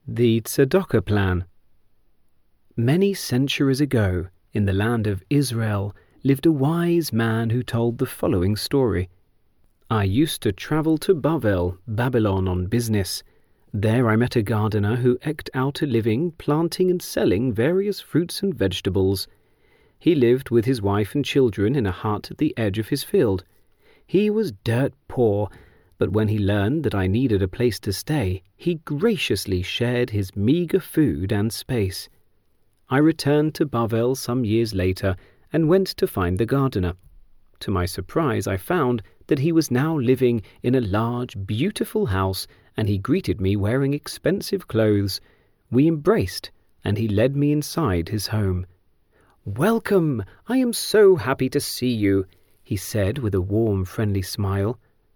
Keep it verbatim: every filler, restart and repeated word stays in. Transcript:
The Tzedakah Plan. Many centuries ago, in the land of Israel, lived a wise man who told the following story. I used to travel to Bavel, Babylon, on business. There I met a gardener who eked out a living planting and selling various fruits and vegetables. He lived with his wife and children in a hut at the edge of his field. He was dirt poor, but when he learned that I needed a place to stay, he graciously shared his meagre food and space. I returned to Bavel some years later and went to find the gardener. To my surprise, I found that he was now living in a large, beautiful house, and he greeted me wearing expensive clothes. We embraced, and he led me inside his home. "Welcome! I am so happy to see you," he said with a warm, friendly smile.